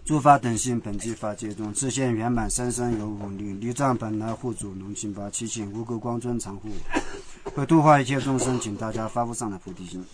诸法等性本具法界中，自现圆满三生有五力，力藏本来护主龙心法，七请无垢光尊常护，会度化一切众生，请大家发布上来菩提心。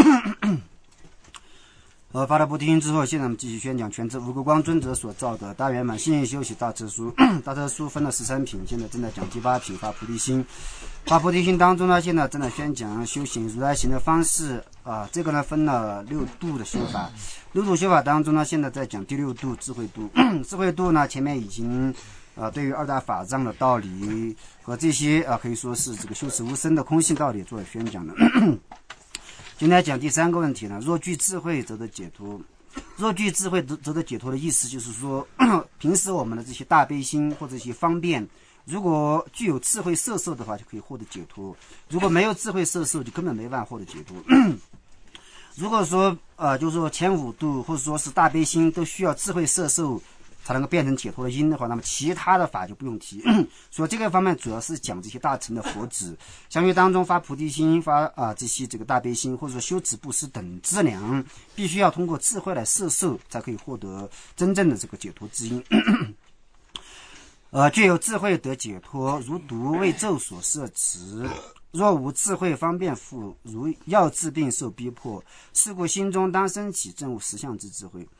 发了菩提心之后，现在我们继续宣讲全知无垢光尊者所造的大圆满信愿修习大彻书。大彻书分了13品，现在正在讲第8品发菩提心。发菩提心当中呢，现在正在宣讲修行如来行的方式这个呢分了6度的修法。6度修法当中呢，现在在讲第6度智慧度。智慧度呢，前面已经对于2大法藏的道理和这些可以说是这个修持无生的空性道理做了宣讲的。今天讲第3个问题呢，若具智慧则得解脱。若具智慧则得解脱的意思就是说，平时我们的这些大悲心或者一些方便，如果具有智慧摄受的话，就可以获得解脱；如果没有智慧摄受，就根本没办法获得解脱。如果说就是说前5度或者说是大悲心都需要智慧摄受才能够变成解脱的因的话，那么其他的法就不用提。所以这个方面主要是讲这些大乘的佛子，相于当中发菩提心、发这些这个大悲心，或者说修持布施等资粮，必须要通过智慧来摄受，才可以获得真正的这个解脱之因。具有智慧得解脱，如毒为咒所摄持。若无智慧方便复，如药治病受逼迫，是故心中当升起证悟实相之智慧。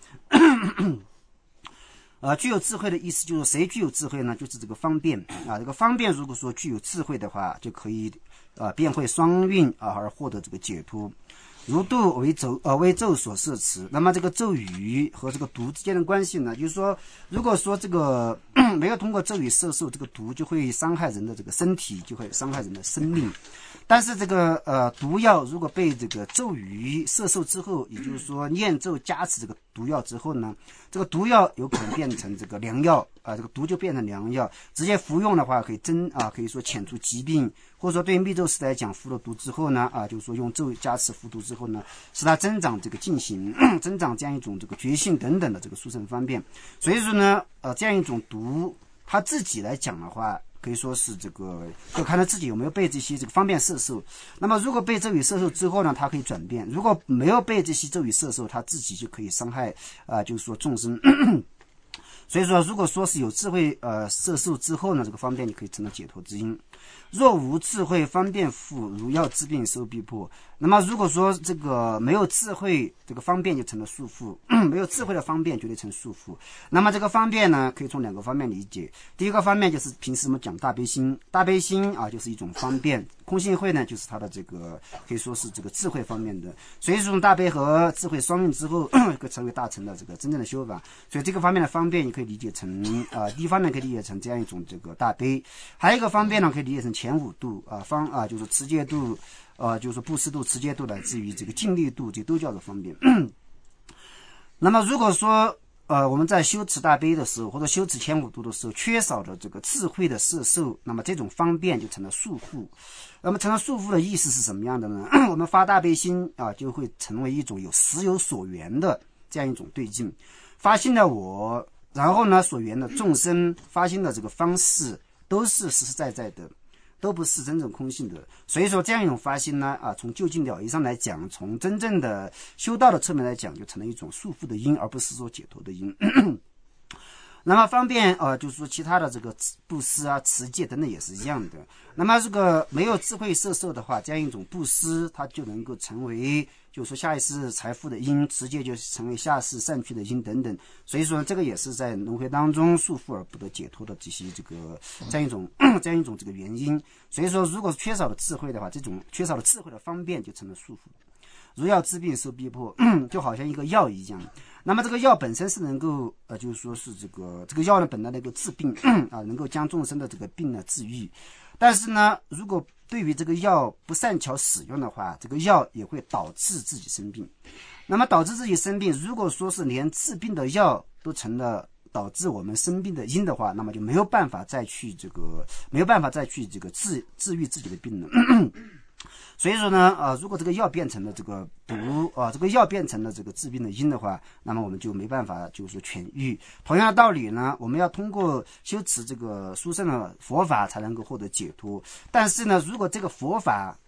具有智慧的意思就是谁具有智慧呢？就是这个方便这个方便如果说具有智慧的话，就可以便会双运而获得这个解脱。如度为咒所摄持，那么这个咒语和这个毒之间的关系呢，就是说，如果说这个没有通过咒语摄受，这个毒就会伤害人的这个身体，就会伤害人的生命。但是这个毒药如果被这个咒语摄受之后，也就是说念咒加持这个毒药之后呢，这个毒药有可能变成这个良药这个毒就变成良药，直接服用的话可以可以说遣除疾病，或者说对于密咒师来讲，服了毒之后呢就是说用咒加持服毒之后呢，使他增长这个进行增长这样一种这个觉性等等的这个殊胜方便。所以说呢这样一种毒他自己来讲的话，可以说是这个就看他自己有没有被这些这个方便摄受。那么如果被咒语摄受之后呢，他可以转变；如果没有被这些咒语摄受，他自己就可以伤害就是说众生。所以说如果说是有智慧摄受之后呢，这个方便就可以成了解脱之因。若无智慧方便复，如药治病受逼迫。那么如果说这个没有智慧，这个方便就成了束缚。没有智慧的方便绝对成束缚。那么这个方便呢，可以从2个方面理解。第一个方面就是平时我们讲大悲心，大悲心就是一种方便。空性慧呢，就是它的这个可以说是这个智慧方面的。所以从大悲和智慧双运之后，可以成为大乘的这个真正的修法。所以这个方面的方便，也可以理解成第一方面可以理解成这样一种这个大悲。还有一个方便呢，可以理解成前5度就是持戒度就是布施度、持戒度，来自于这个净力度，这都叫做方便。那么如果说我们在修持大悲的时候，或者修持前5度的时候，缺少了这个智慧的摄受，那么这种方便就成了束缚。那么成了束缚的意思是什么样的呢？我们发大悲心就会成为一种时有所缘的这样一种对境。发心的我，然后呢所缘的众生，发心的这个方式都是实实在在的，都不是真正空性的。所以说这样一种发心呢从究竟了义上来讲，从真正的修道的侧面来讲，就成了一种束缚的因，而不是说解脱的因。那么方便就是说其他的这个布施持戒等等也是一样的。那么这个没有智慧摄受的话，这样一种布施它就能够成为就是说下一世财富的因，持戒就成为下世善趣的因等等。所以说这个也是在轮回当中束缚而不得解脱的这些这个这样一种这个原因。所以说如果缺少了智慧的话，这种缺少了智慧的方便就成了束缚。如药治病受逼迫，就好像一个药一样。那么这个药本身是能够就是说是这个药呢本来能够治病能够将众生的这个病呢治愈。但是呢，如果对于这个药不善巧使用的话，这个药也会导致自己生病。那么导致自己生病，如果说是连治病的药都成了导致我们生病的因的话，那么就没有办法再去治愈自己的病了。所以说呢如果这个药变成了这个毒这个药变成了这个治病的因的话，那么我们就没办法就是说痊愈。同样的道理呢，我们要通过修持这个殊胜的佛法才能够获得解脱。但是呢，如果这个佛法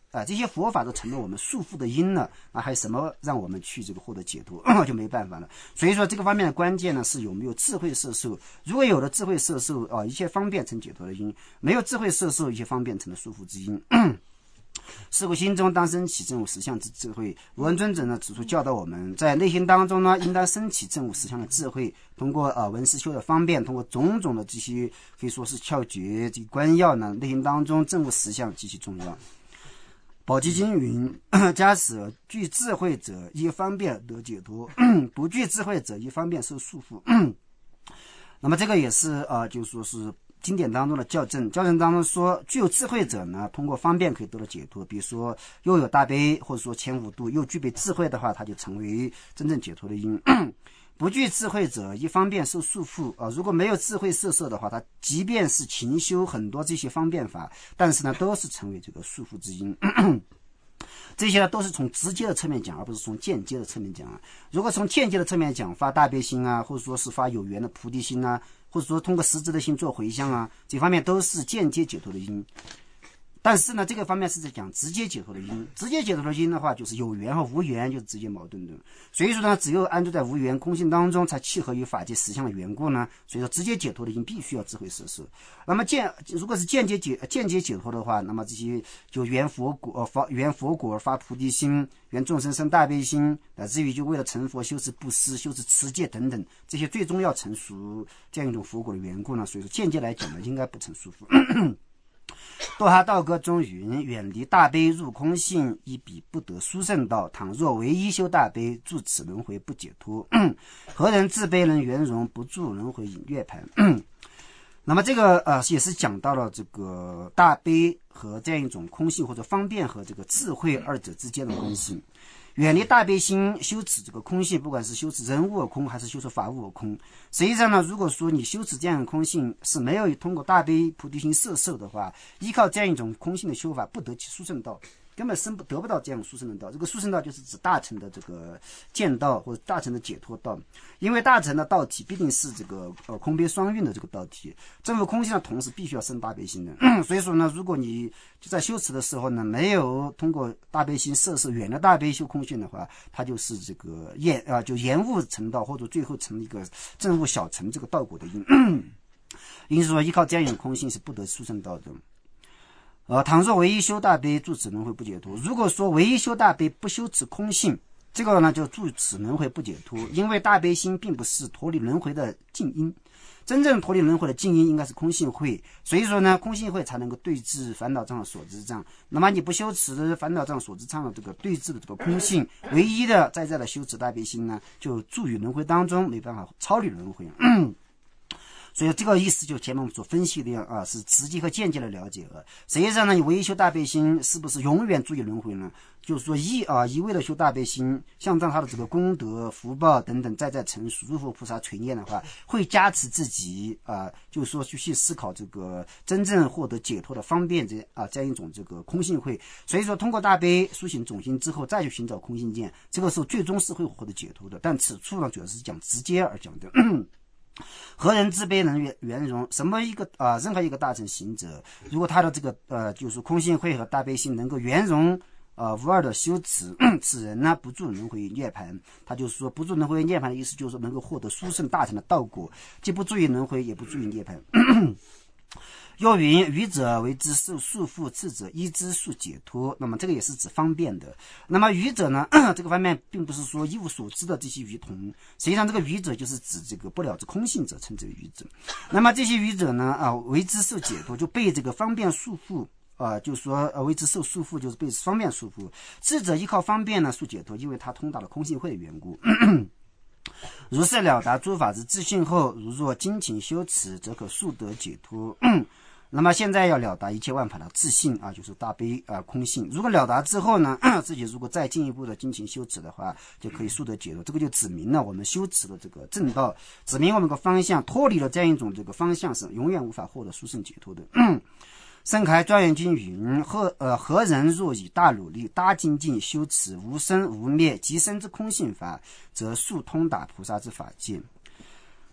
这些佛法都成了我们束缚的因了，还有什么让我们去这个获得解脱就没办法了。所以说这个方面的关键呢是有没有智慧摄受。如果有了智慧摄受一切方便成解脱的因；没有智慧摄受，一切方便成了束缚之因。是故心中当生起正悟实相之智慧。无闻尊者呢指出教导我们，在内心当中呢应当升起正悟实相的智慧，通过闻思修的方便，通过种种的这些可以说是窍诀这个关要呢，内心当中正悟实相极其重要。宝积经云：假使具智慧者依方便得解脱，不具智慧者依方便受束缚。那么这个也是就是说是经典当中的校正当中说，具有智慧者呢通过方便可以得到解脱，比如说又有大悲或者说前五度，又具备智慧的话，他就成为真正解脱的因。不具智慧者依方便受束缚如果没有智慧摄受的话，他即便是勤修很多这些方便法，但是呢都是成为这个束缚之因。这些呢都是从直接的侧面讲，而不是从间接的侧面讲如果从间接的侧面讲，发大悲心或者说是发有缘的菩提心或者说通过实质的心做回向这方面都是间接解脱的因。但是呢这个方面是在讲直接解脱的因，直接解脱的因的话就是有缘和无缘就是直接矛盾的，所以说呢只有安住在无缘空性当中才契合于法界实相的缘故呢，所以说直接解脱的因必须要智慧摄受。那么如果是间接解脱的话，那么这些就缘佛果发菩提心，缘众生生大悲心，乃至于就为了成佛修持布施修持持戒等等，这些最终要成熟这样一种佛果的缘故呢，所以说间接来讲呢应该不成束缚。多哈道歌中云：远离大悲入空性，亦彼不得殊胜道。倘若唯一修大悲，住此轮回不解脱。何人自悲能圆融，不住轮回引涅槃。那么这个也是讲到了这个大悲和这样一种空性或者方便和这个智慧二者之间的关系。远离大悲心，修持这个空性，不管是修持人无我空还是修持法无我空，实际上呢，如果说你修持这样的空性是没有通过大悲菩提心摄受的话，依靠这样一种空性的修法，不得其殊胜道，根本得不到这样殊胜的道。这个殊胜道就是指大乘的这个见道或者大乘的解脱道，因为大乘的道体必定是这个空悲双运的这个道体，证悟空性的同时必须要生大悲心的。所以说呢，如果你就在修持的时候呢，没有通过大悲心摄受远的大悲修空性的话，它就是这个就延误成道，或者最后成一个证悟小乘这个道果的因。因此说，依靠这样一种空性是不得殊胜道的。倘若唯一修大悲，住此轮回不解脱。如果说唯一修大悲不修持空性，这个呢就住此轮回不解脱，因为大悲心并不是脱离轮回的静因。真正脱离轮回的静因应该是空性慧，所以说呢，空性慧才能够对治烦恼障所知障。那么你不修持烦恼障所知障的这个对治的这个空性，唯一的在这的修持大悲心呢，就住于轮回当中，没办法超离轮回。所以这个意思就前面我们所分析的是直接和间接的了解了。实际上呢，你唯一修大悲心是不是永远住于轮回呢？就是说一味的修大悲心，像他的这个功德福报等等再成熟，如佛菩萨垂念的话，会加持自己就是说去思考这个真正获得解脱的方便这样一种这个空性慧。所以说通过大悲苏醒种心之后，再去寻找空性见，这个时候最终是会获得解脱的。但此处呢，主要是讲直接而讲的。何人自悲能圆融？什么一个任何一个大乘行者，如果他的这个就是空性慧和大悲心能够圆融无二的修持，此人呢不住轮回涅槃。他就是说不住轮回涅槃的意思，就是说能够获得殊胜大乘的道果，既不住于轮回，也不住于涅槃。又云：愚者为之受束缚，智者依之速解脱。那么这个也是指方便的。那么愚者呢，这个方面并不是说一无所知的这些愚童，实际上这个愚者就是指这个不了知空性者，称之为愚者。那么这些愚者呢为之受解脱，就被这个方便束缚就是说为之受束缚，就是被方便束缚。智者依靠方便呢速解脱，因为他通达了空性慧的缘故。如是了达诸法之自性后，如若精勤修持，则可速得解脱。那么现在要了达一切万法的自性就是大悲空性。如果了达之后呢，自己如果再进一步的精勤修持的话，就可以速得解脱。这个就指明了我们修持的这个正道，指明我们的方向，脱离了这样一种这个方向是永远无法获得殊胜解脱的。盛开庄严经云：何人若以大努力大精进修持无生无灭即生之空性法，则速通达菩萨之法界。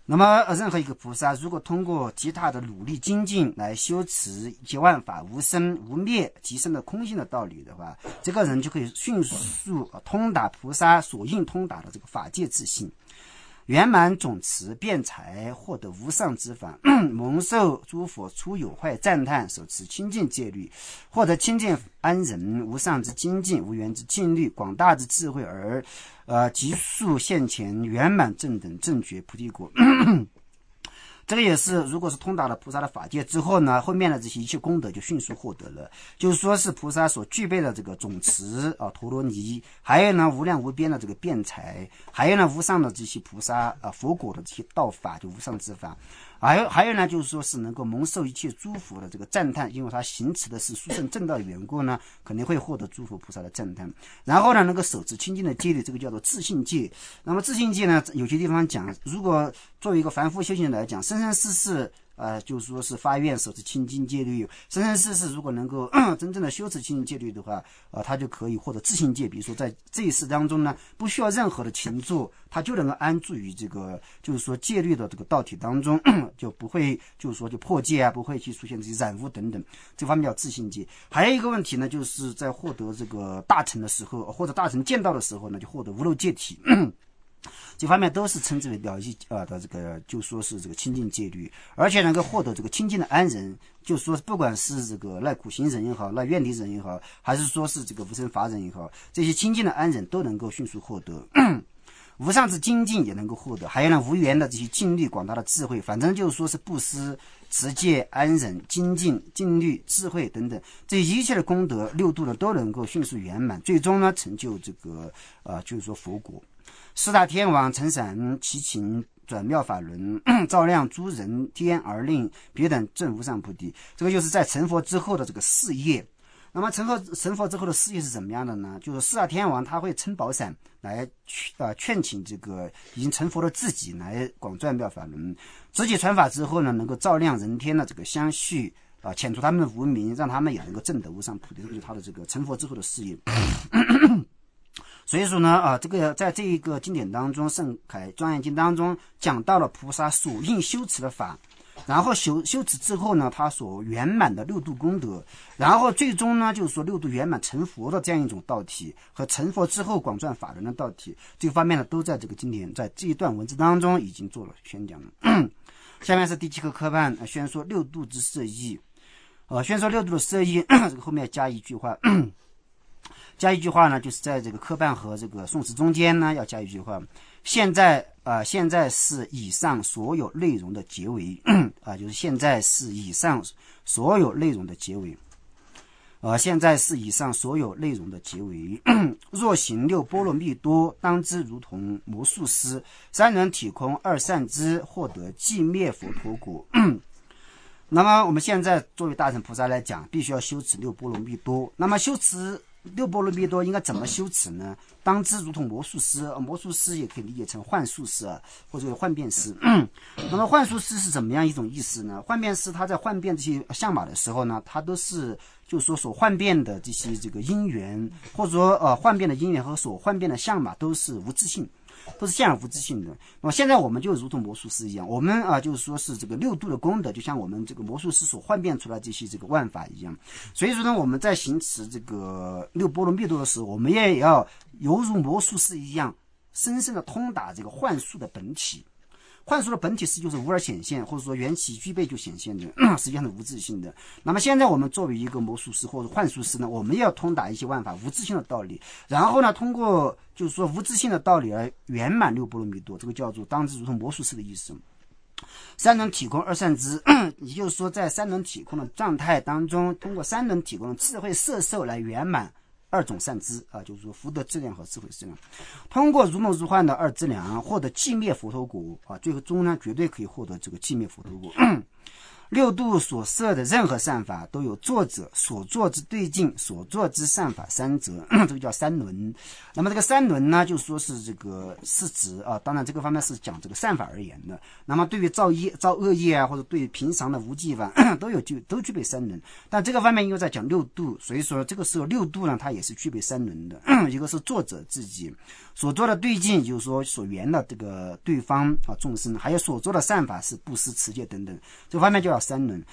那么任何一个菩萨如果通过极大的努力精进来修持一切万法无生无灭即生的空性的道理的话，这个人就可以迅速通达菩萨所应通达的这个法界自性，圆满总持辩才，获得无上之法，蒙受诸佛出有坏赞叹，手持清净戒律，获得清净安忍，无上之精进，无缘之静虑，广大之智慧，而急速现前圆满正等正觉菩提果。这个也是，如果是通达了菩萨的法界之后呢，后面的这些一切功德就迅速获得了，就是说是菩萨所具备的这个总持陀罗尼，还有呢无量无边的这个辩才，还有呢无上的这些菩萨佛果的这些道法，就无上之法，还有呢就是说是能够蒙受一切诸佛的这个赞叹，因为他行持的是殊胜正道的缘故呢，肯定会获得诸佛菩萨的赞叹。然后呢能够守持清净的戒律，这个叫做自信戒。那么自信戒呢，有些地方讲，如果作为一个凡夫修行人来讲，生生世世就是说是发愿守持清净戒律，生生世世如果能够真正的修持清净戒律的话，他就可以获得自信戒。比如说在这一世当中呢，不需要任何的勤做，他就能够安住于这个就是说戒律的这个道体当中，就不会就是说就破戒啊，不会去出现这些染污等等，这方面叫自信戒。还有一个问题呢，就是在获得这个大乘的时候，或者大乘见道的时候呢，就获得无漏戒体。这方面都是称之为了义的这个，就说是这个清净戒律，而且能够获得这个清净的安忍，就说不管是这个赖苦行人也好，赖愿离人也好，还是说是这个无生法忍也好，这些清净的安忍都能够迅速获得。无上之精进也能够获得，还有呢无缘的这些静虑广大的智慧，反正就是说是布施、持戒、安忍、精进、静虑、智慧等等，这一切的功德六度呢都能够迅速圆满，最终呢成就这个就是说佛果。四大天王承闪其情转妙法轮，照亮诸人天而令别等证无上菩提。这个就是在成佛之后的这个事业。那么成佛之后的事业是怎么样的呢？就是四大天王他会撑宝伞来劝请这个已经成佛的自己来广转妙法轮，自己传法之后呢，能够照亮人天的这个相续遣除他们的无明，让他们也能够证得无上菩提。这个就是他的这个成佛之后的事业。所以说呢这个在这一个经典当中，圣凯庄严经当中讲到了菩萨所应修持的法，然后修持之后呢，他所圆满的六度功德，然后最终呢就是说六度圆满成佛的这样一种道体，和成佛之后广转法轮的道体，这个方面呢都在这个经典在这一段文字当中已经做了宣讲了。下面是第7个科判，宣说六度之摄义。宣说六度的摄义，这个后面加一句话。加一句话呢，就是在这个科判和这个宋词中间呢，要加一句话。现在是以上所有内容的结尾就是现在是以上所有内容的结尾。现在是以上所有内容的结尾。若行六波罗蜜多，当知如同魔术师，三轮体空二善知，获得寂灭佛陀果。那么我们现在作为大乘菩萨来讲，必须要修持六波罗蜜多。那么修持六波罗蜜多应该怎么修持呢？当知如同魔术师，魔术师也可以理解成幻术师或者幻变师。那么幻术师是怎么样一种意思呢？幻变师他在幻变这些相马的时候呢，他都是就是说所幻变的这些这个因缘，或者说幻变的因缘和所幻变的相马都是无自性，都是现而无自性的。那么现在我们就如同魔术师一样，我们就是说是这个六度的功德，就像我们这个魔术师所幻变出来这些这个万法一样。所以说呢，我们在行持这个六波罗蜜多的时候，我们也要犹如魔术师一样，深深的通达这个幻术的本体。幻术的本体是就是无而显现，或者说缘起具备就显现的，实际上是无自性的。那么现在我们作为一个魔术师或者幻术师呢，我们也要通达一些万法无自性的道理，然后呢通过就是说无自性的道理而圆满六波罗蜜多，这个叫做当知如同魔术师的意思。三轮体空二善知，也就是说在三轮体空的状态当中，通过三轮体空的智慧摄受来圆满二种善知就是说福德质量和智慧质量，通过如梦如幻的二资粮获得寂灭佛陀果最终呢绝对可以获得这个寂灭佛陀果。 六度所设的任何善法都有作者、所作之对境、所作之善法三者，这个叫三轮。那么这个三轮呢，就说是这个是指啊，当然这个方面是讲这个善法而言的。那么对于造恶业啊，或者对于平常的无记法都具备三轮。但这个方面又在讲六度，所以说这个时候六度呢，它也是具备三轮的。一个是作者自己所做的对境，就是说所缘的这个对方啊众生，还有所做的善法是布施、持戒等等，这方面就要三轮。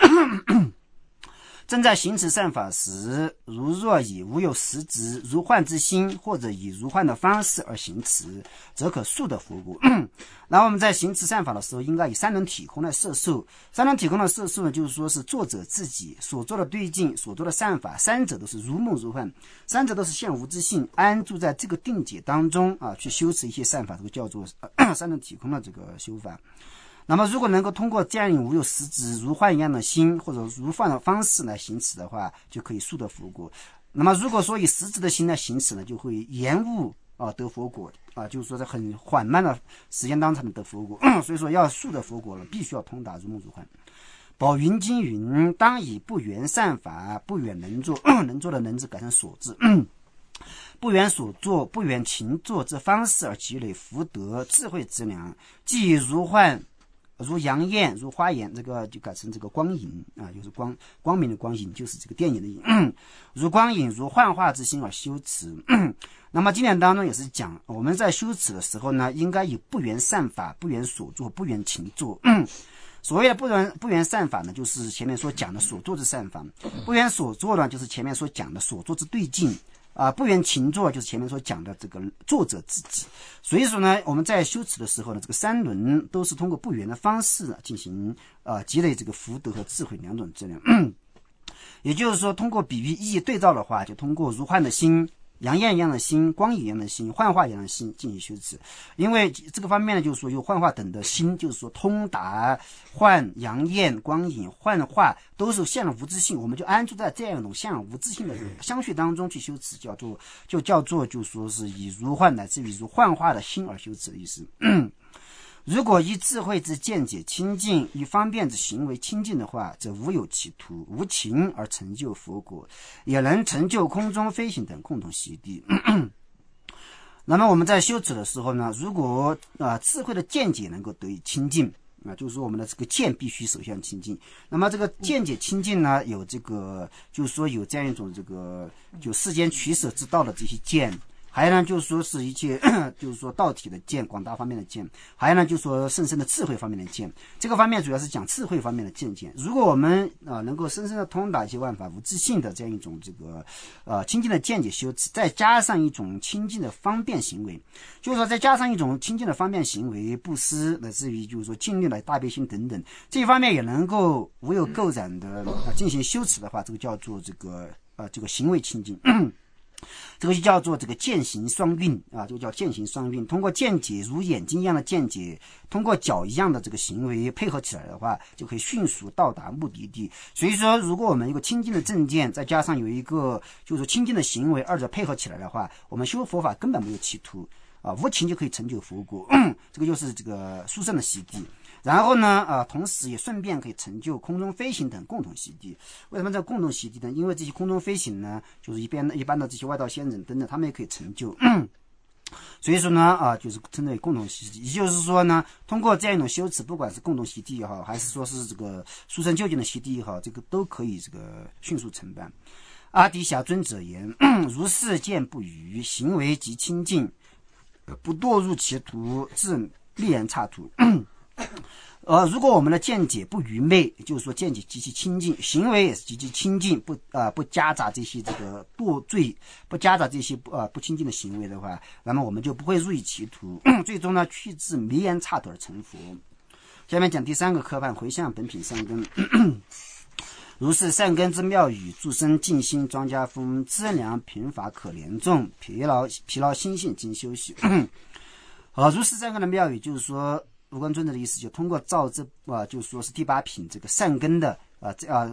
正在行持善法时，如若以无有实质如幻之心，或者以如幻的方式而行持，则可速得佛果。然后我们在行持善法的时候，应该以三轮体空来摄受。三轮体空的摄受呢，就是说是作者自己所做的对境、所做的善法，三者都是如梦如幻，三者都是现无之性，安住在这个定解当中啊，去修持一些善法，这个叫做三轮体空的这个修法。那么如果能够通过这样无有实质如幻一样的心，或者如幻的方式来行持的话，就可以速得佛果。那么如果说以实质的心来行持呢，就会延误得佛果啊，就是说在很缓慢的时间当中才能得佛果。所以说要速得佛果了，必须要通达如梦如幻。宝云经云：当以不缘善法，不缘能作，能作的能字改成所字。不缘所作，不缘勤作之方式而积累福德智慧之粮，即如幻、如阳焰、如花眼，这个就改成这个光影啊，就是光明的光影，就是这个电影的影。如光影、如幻化之心而修持。那么经典当中也是讲，我们在修持的时候呢，应该以不缘善法、不缘所作、不缘勤作。所谓的不缘善法呢，就是前面所讲的所作之善法；不缘所作呢，就是前面所讲的所作之对境。不缘勤作就是前面所讲的这个作者自己。所以说呢，我们在修持的时候呢，这个三轮都是通过不缘的方式进行积累这个福德和智慧两种质量。也就是说，通过比喻意义对照的话，就通过如幻的心、阳焰一样的心、光影一样的心、幻化一样的心进行修持。因为这个方面呢，就是说有幻化等的心，就是说通达幻、阳焰、光影、幻化都是现无自性，我们就安住在这样一种现无自性的相续当中去修持，叫做就说是以如幻乃至于如幻化的心而修持的意思。如果以智慧之见解清净，以方便之行为清净的话，则无有其途，无情而成就佛果，也能成就空中飞行等共同习地。那么我们在修持的时候呢，如果智慧的见解能够得以清净就是说我们的这个见必须首先清净。那么这个见解清净呢，有这个就是说有这样一种这个就世间取舍之道的这些见。还有呢，就是说是一切，就是说道体的见，广大方面的见；还有呢，就是说甚深的智慧方面的见。这个方面主要是讲智慧方面的见解。如果我们能够深深的通达一些万法无自性的这样一种这个清净的见解修持，再加上一种清净的方便行为，就是说再加上一种清净的方便行为，布施乃至于就是说尽力的大悲心等等，这一方面也能够无有垢染的进行修持的话，这个叫做这个行为清净。这个就叫做这个见行双运这个叫见行双运。通过见解如眼睛一样的见解，通过脚一样的这个行为配合起来的话，就可以迅速到达目的地。所以说，如果我们有一个清净的正见，再加上有一个就是清净的行为，二者配合起来的话，我们修佛法根本没有企图无情就可以成就佛果。这个就是这个殊胜的习地。然后呢，同时也顺便可以成就空中飞行等共同习地。为什么叫共同习地呢？因为这些空中飞行呢，就是一般的这些外道仙人等等，他们也可以成就。所以说呢，就是称为共同习地。也就是说呢，通过这样一种修持，不管是共同习地也好，还是说是这个殊胜究竟的习地也好，这个都可以这个迅速承办。阿底峡尊者言：如是见不愚，行为极清净，不堕入歧途，自立人刹途。如果我们的见解不愚昧，就是说见解极其清净，行为也是极其清净，不夹杂这些这个堕罪，不夹杂这些不清净的行为的话，那么我们就不会入于歧途，最终呢去至迷人刹途而成佛。下面讲第三个科判，回向本品善根。如是善根之妙语，助生静心庄稼风，资粮贫乏可怜众，疲劳心性经修习。如是善根的妙语，就是说无观尊者的意思，就通过造这就是说是第八品这个善根的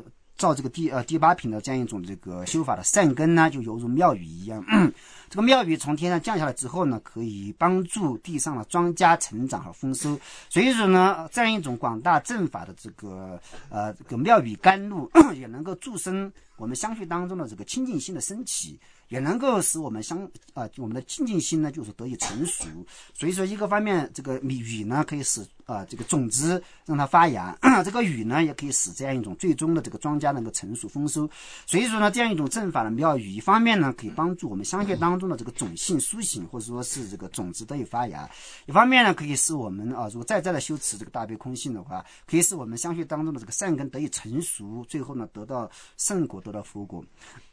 照这个第八品的这样一种这个修法的善根呢，就犹如庙宇一样。这个庙宇从天上降下来之后呢，可以帮助地上的庄稼成长和丰收。所以说呢，这样一种广大正法的这个庙宇甘露，也能够助生我们相续当中的这个清净心的升起，也能够使我们我们的清净心呢，就是得以成熟。所以说，一个方面，这个雨呢，可以使这个种子让它发芽，这个雨呢，也可以使这样一种最终的这个庄稼能够成熟丰收。所以说呢，这样一种正法的庙宇，一方面呢，可以帮助我们相续当中的这个种性苏醒，或者说是这个种子得以发芽；一方面呢，可以使我们如果再的修持这个大悲空性的话，可以使我们相续当中的这个善根得以成熟，最后呢，得到圣果，得到佛果。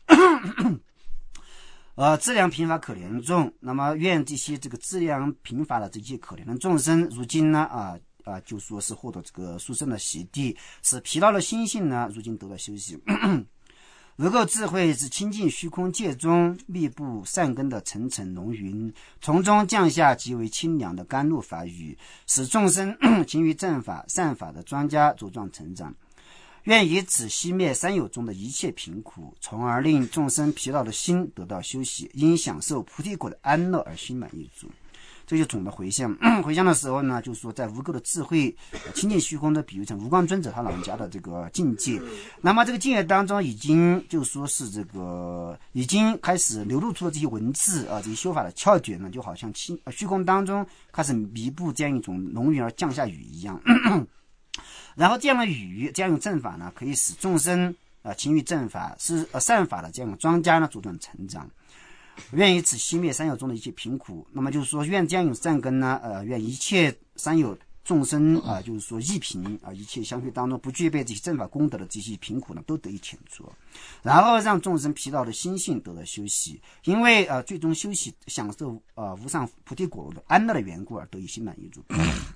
资粮贫乏可怜众，那么愿这些这个资粮贫乏的这些可怜的众生，如今呢就说是获得这个殊胜的洗涤，使疲劳的心性呢，如今得到休息。如够智慧之清净虚空界中密布善根的层层浓云，从中降下极为清凉的甘露法雨，使众生勤于正法善法的庄稼茁壮成长。愿以此熄灭三有中的一切贫苦，从而令众生疲劳的心得到休息，因享受菩提果的安乐而心满意足。这就总的回向。回向的时候呢，就是说在无垢的智慧清净虚空的比喻成无光尊者他老人家的这个境界。那么这个境界当中已经就说是这个已经开始流露出了这些文字这些修法的窍诀呢，就好像虚空当中开始弥布这样一种浓云而降下雨一样。然后这样的雨，这样用正法呢，可以使众生勤于正法，是善法的这样的庄稼呢茁壮成长。愿以此熄灭三有中的一切贫苦。那么就是说，愿这样用善根呢，愿一切三有众生就是说一贫一切相续当中不具备这些正法功德的这些贫苦呢，都得以遣除，然后让众生疲劳的心性得到休息，因为最终休息享受无上菩提果的安乐的缘故而得以心满意足。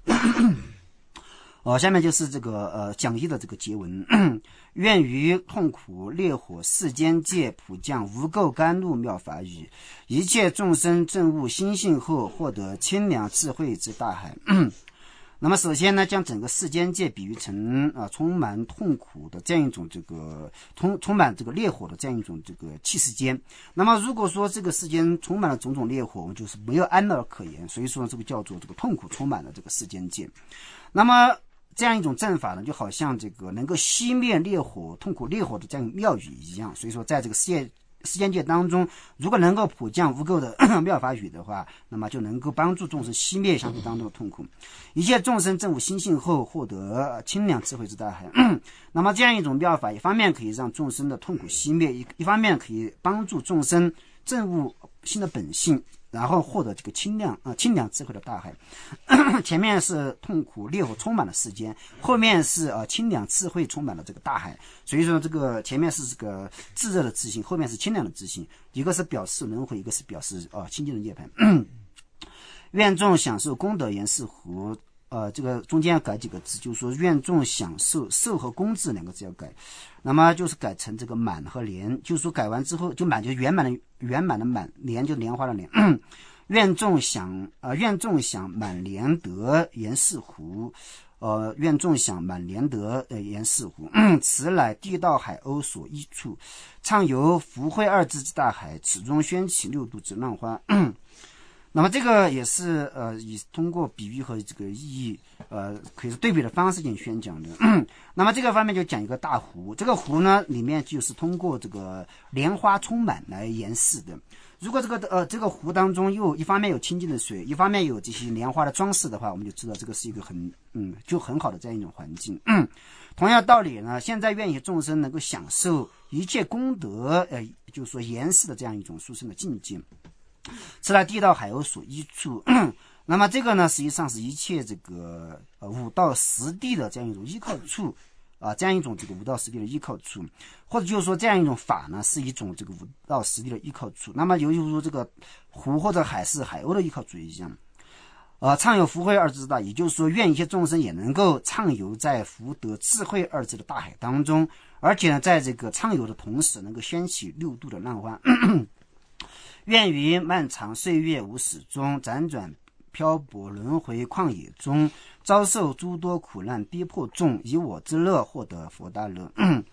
下面就是这个讲义的这个结文。愿于痛苦烈火世间界普降无垢甘露妙法雨，一切众生证悟心性后，获得清凉智慧之大海。那么首先呢，将整个世间界比喻成充满痛苦的这样一种这个充满这个烈火的这样一种这个气世间。那么如果说这个世间充满了种种烈火，我们就是没有安乐可言，所以说这个叫做这个痛苦充满了这个世间界。那么这样一种正法呢，就好像这个能够熄灭烈火、痛苦烈火的这样妙语一样。所以说，在这个世间界当中，如果能够普降无垢的妙法语的话，那么就能够帮助众生熄灭相续当中的痛苦。一切众生证悟心性后，获得清凉智慧之大海。那么这样一种妙法，一方面可以让众生的痛苦熄灭，一方面可以帮助众生证悟心的本性，然后获得这个清凉智慧的大海。前面是痛苦烈火充满了世间，后面是清凉智慧充满了这个大海。所以说这个前面是这个炙热的自信，后面是清凉的自信，一个是表示轮回，一个是表示清净的涅槃。愿众享受功德言是湖。这个中间要改几个字，就是说愿众享受，受和功字两个字要改，那么就是改成这个满和莲，就是说改完之后就满就是圆满的满，莲就莲花的莲。愿众享满莲德言是湖。愿众享满莲德言是湖。此乃地道海鸥所依处，畅游福慧二字之大海，此中宣起六度之浪花。那么这个也是以通过比喻和这个意义可以是对比的方式进行宣讲的。那么这个方面就讲一个大湖，这个湖呢里面就是通过这个莲花充满来演示的。如果这个湖当中又一方面有清净的水，一方面有这些莲花的装饰的话，我们就知道这个是一个很好的这样一种环境。同样道理呢，现在愿意众生能够享受一切功德就是说言示的这样一种殊胜的境界。此乃地道海鸥所依处。那么这个呢，实际上是一切这个五道实地的这样一种依靠处这样一种这个五道实地的依靠处，或者就是说这样一种法呢，是一种这个五道实地的依靠处。那么由于说这个湖或者海是海鸥的依靠处一样，畅游福慧二字之大，也就是说愿一切众生也能够畅游在福德智慧二字的大海当中，而且呢，在这个畅游的同时，能够掀起六度的浪花。愿于漫长岁月无始中，辗转漂泊轮回旷野中，遭受诸多苦难逼迫众，以我之乐获得佛大乐。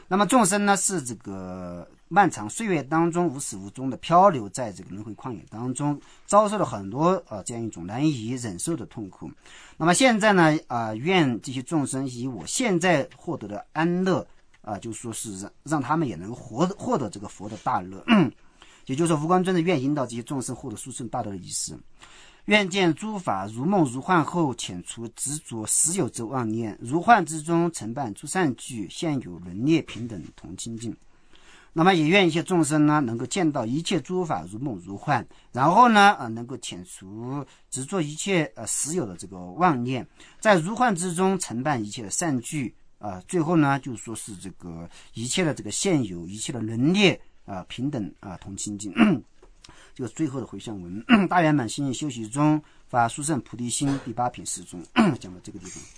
那么众生呢是这个漫长岁月当中无始无终的漂流在这个轮回旷野当中，遭受了很多这样一种难以忍受的痛苦。那么现在呢愿这些众生以我现在获得的安乐就说是让他们也能获得这个佛的大乐。也就是说，无光尊者愿引导这些众生获得殊胜大乐的意思。愿见诸法如梦如幻后，遣除执着实有之妄念，如幻之中承办诸善具，现有轮列平等同清净。那么也愿一切众生呢，能够见到一切诸法如梦如幻，然后呢能够遣除执着一切实有的这个妄念，在如幻之中承办一切的善具最后呢就说是这个一切的这个现有一切的轮列平等同清净。这个最后的回向文大圆满心性修习中发殊胜菩提心第8品释中讲到这个地方。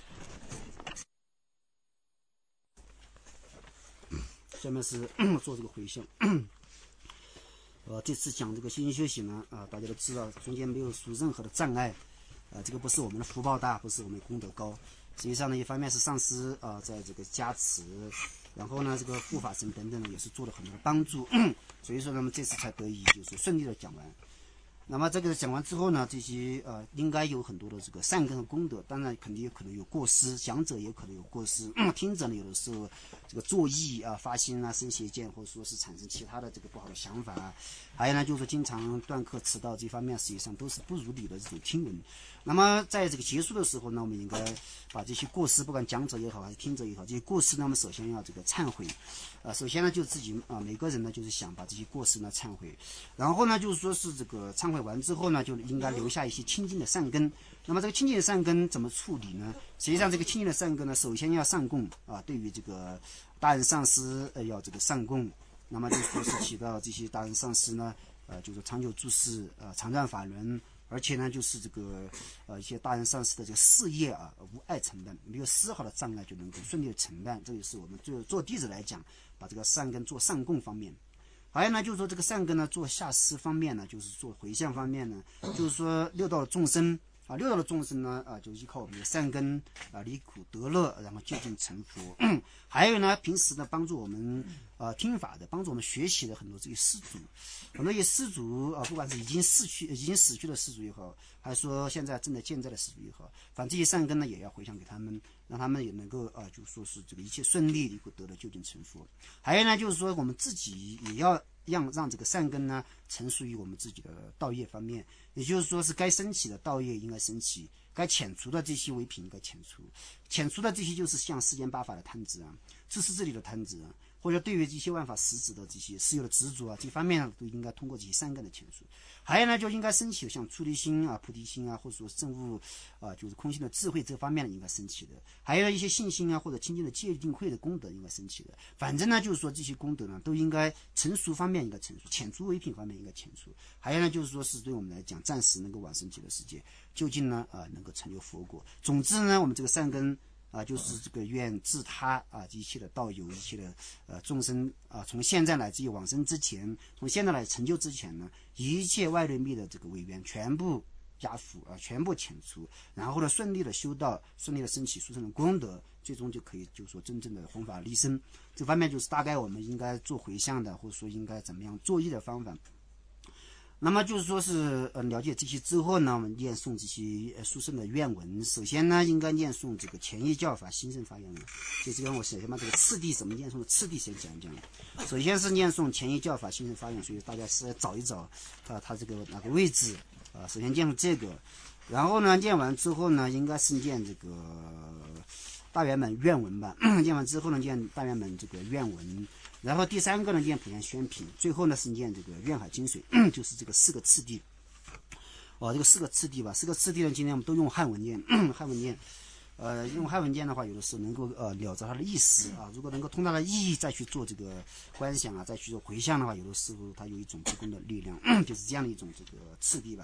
下面是做这个回向。这次讲这个心性修习呢大家都知道中间没有出任何的障碍这个不是我们的福报大，不是我们功德高，实际上呢一方面是上师在这个加持，然后呢这个护法神等等呢也是做了很多的帮助，所以说那么这次才得以就是顺利的讲完。那么这个讲完之后呢，这些应该有很多的这个善根和功德，当然肯定也可能有过失，讲者也可能有过失，听者呢有的时候这个作意发心生邪见，或者说是产生其他的这个不好的想法，还有呢就是经常断课迟到这方面，实际上都是不如理的这种听闻。那么在这个结束的时候呢，我们应该把这些过失，不管讲者也好还是听者也好，这些过失呢我们首先要这个忏悔首先呢就自己每个人呢就是想把这些过失呢忏悔，然后呢就是说是这个忏悔完之后呢就应该留下一些清净的善根。那么这个清净的善根怎么处理呢？实际上这个清净的善根呢首先要上供对于这个大人上师要这个上供，那么就说是起到这些大人上师呢就是长久住世常转法轮，而且呢就是这个一些大人上师的这个事业无碍承办，没有丝毫的障碍就能够顺利的承办，这也是我们做弟子来讲把这个善根做上供方面。还有呢就是说这个善根呢做下施方面呢，就是做回向方面呢，就是说六道的众生六道的众生呢就依靠我们的善根离苦得乐，然后就近成佛。还有呢平时呢帮助我们听法的，帮助我们学习的很多这些施主，很多一些施主不管是已经死去的施主也好，还是说现在正在健在的施主也好，反正这些善根呢也要回向给他们，让他们也能够就说是这个一切顺利，离苦得乐，就近成佛。还有呢就是说我们自己也要让这个善根呢成熟于我们自己的道业方面，也就是说是该升起的道业应该升起，该遣除的这些唯品应该遣除，遣除的这些就是像世间八法的贪执自私自利的贪执或者对于这些万法实质的这些私有的执着这方面都应该通过这些善根的遣除。还有呢就应该升起的像出离心菩提心或者说证悟就是空性的智慧这方面应该升起的，还有一些信心或者清净的戒定慧的功德应该升起的。反正呢就是说这些功德呢都应该成熟方面应该成熟，遣除唯品方面应该遣除。还有呢就是说是对我们来讲暂时能够往生极乐世界，究竟呢能够成就佛果。总之呢我们这个善根就是这个愿自他一切的道友，一切的众生从现在乃至于往生之前，从现在来成就之前呢，一切外类密的这个违缘全部压伏全部遣除，然后呢顺利的修道，顺利的升起殊胜的功德，最终就可以就是说真正的弘法利生。这方面就是大概我们应该做回向的，或者说应该怎么样作意的方法。那么就是说是了解这些之后呢，我们念诵这些殊胜的愿文。首先呢应该念诵这个前一教法心圣发愿文，就这个我先把这个次第怎么念诵的次第先讲一讲。首先是念诵前一教法心圣发愿，所以大家是找一找它这个哪个位置首先念诵这个，然后呢念完之后呢应该是念这个大圆满愿文吧念完之后呢念大圆满这个愿文，然后第三个呢念普贤宣品，最后呢是念这个愿海精髓就是这个4个次第这个4个次第吧。4个次第呢今天我们都用汉文念汉文念用汉文念的话有的时候能够了着它的意思如果能够通它的意义再去做这个观想再去做回向的话，有的时候它有一种自宫的力量就是这样的一种这个次第吧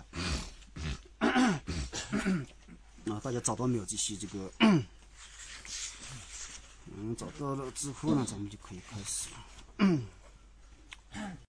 大家找到没有这些这个找到了之后呢咱们就可以开始了